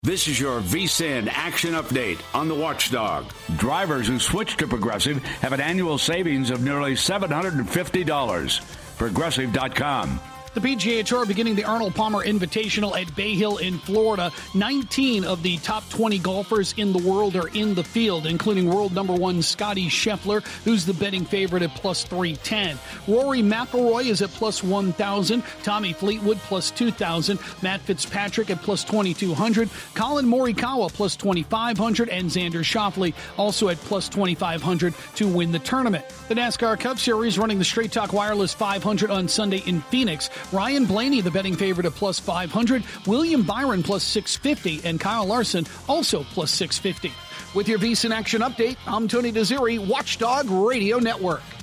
This is your VSIN action update on the Watchdog. Drivers who switch to Progressive have an annual savings of nearly $750. Progressive.com. The PGA Tour beginning the Arnold Palmer Invitational at Bay Hill in Florida. 19 of the top 20 golfers in the world are in the field, including world number one Scottie Scheffler, who's the betting favorite at plus 310. Rory McIlroy is at plus 1,000. Tommy Fleetwood plus 2,000. Matt Fitzpatrick at plus 2,200. Colin Morikawa plus 2,500. And Xander Schauffele also at plus 2,500 to win the tournament. The NASCAR Cup Series running the Straight Talk Wireless 500 on Sunday in Phoenix. Ryan Blaney, the betting favorite, at plus 500. William Byron plus 650. And Kyle Larson also plus 650. With your VSiN Action Update, I'm Tony Desiri, Watchdog Radio Network.